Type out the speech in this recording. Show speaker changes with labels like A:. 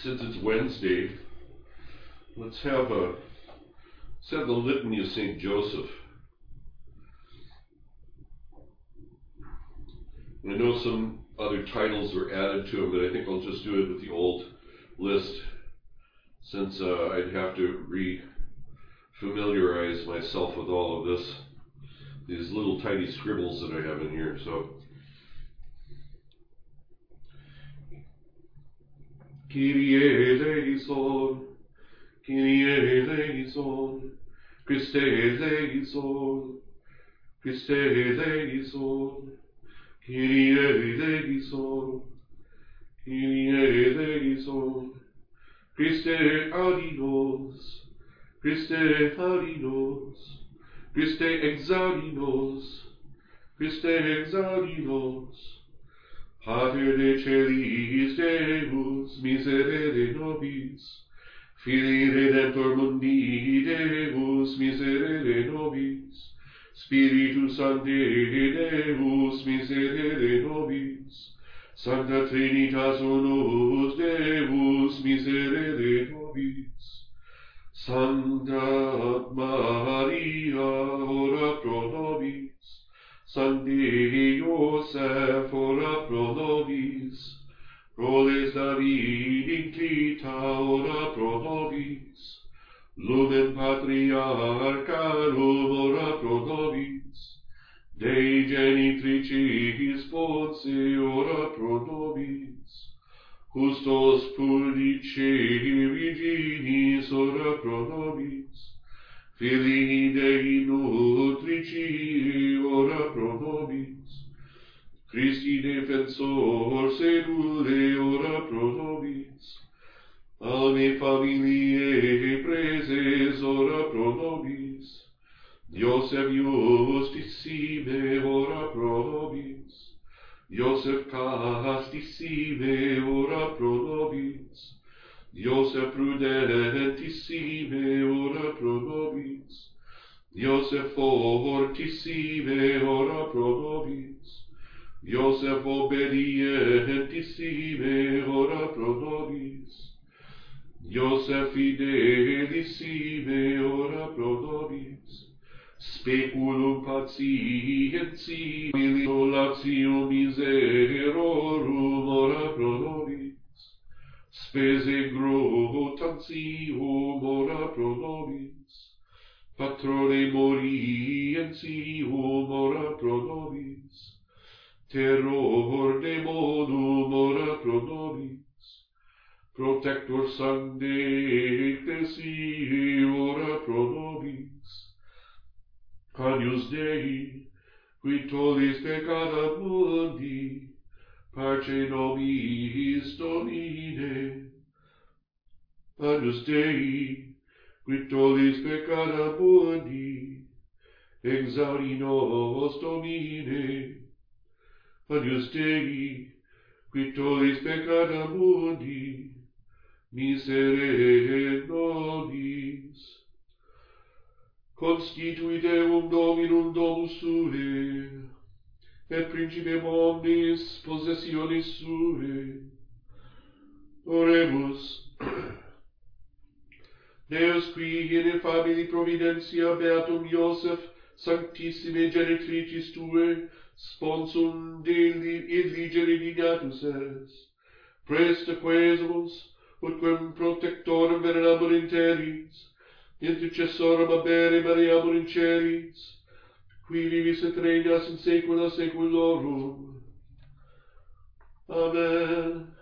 A: since it's Wednesday, let's have the Litany of St. Joseph. I know some other titles were added to them, but I think I'll just do it with the old list, since I'd have to re-familiarize myself with all of this, these little tiny scribbles that I have in here. So, Kyrie eleison, Kyrie eleison, Christe eleison, Christe eleison, Kyrie eleison, Kyrie eleison, Christe audinos, Christe audinos, Christe exaudinos, Christe exaudinos, Pater de celis Deus, miserere nobis, Filii Redemptor mundi Deus, miserere nobis, Spiritus Sancte Deus, miserere nobis, Sancta Trinitas unus Deus, miserere nobis, Sancta Maria, ora pro nobis, Sancte Joseph, ora pro nobis, proles David inclita, ora pro nobis, Lumen Patriarcharum, ora pro nobis, Dei genitricis Ponce, ora pro nobis, Custos Puldice Virginis, ora pro nobis, Filii Dei nutrici, ora pro nobis, Christi defensor sedule, ora pro nobis, Alme familiae preses, ora pro nobis, Iosef justissime, ora pro nobis, Iosef castissime, ora pro nobis, Iosef prudentissime, ora pro nobis, Iosef fortissime, ora pro nobis, Iosef obedientissime, ora pro nobis, Iosef fidelissime, ora pro nobis, Speculum patientiae, militolatium miserorum, ora pro nobis, Spese grotantium, ora pro nobis, Patrone morientium, ora pro nobis, Terror demonum, ora pro nobis, Protector Sancte Ecclesiae, ora pro nobis, Agnus Dei, qui tollis peccata mundi, parce nobis Domine. Agnus Dei, qui tollis peccata mundi, exaudi nos Domine. Agnus Dei, qui tollis peccata mundi, miserere nobis. Constitui Deum Dominum domus Sue, et principem omnis possessionis Sue. Oremus. Deus qui in infabili providentia beatum Iosef sanctissime genitricis Tue sponsum illigere dignatus est, presta quesumus, utquem protectorem venerabur in terris, intercessorum abere Mariamur in celis, qui vivis et regnas in saecula saeculorum. Amen.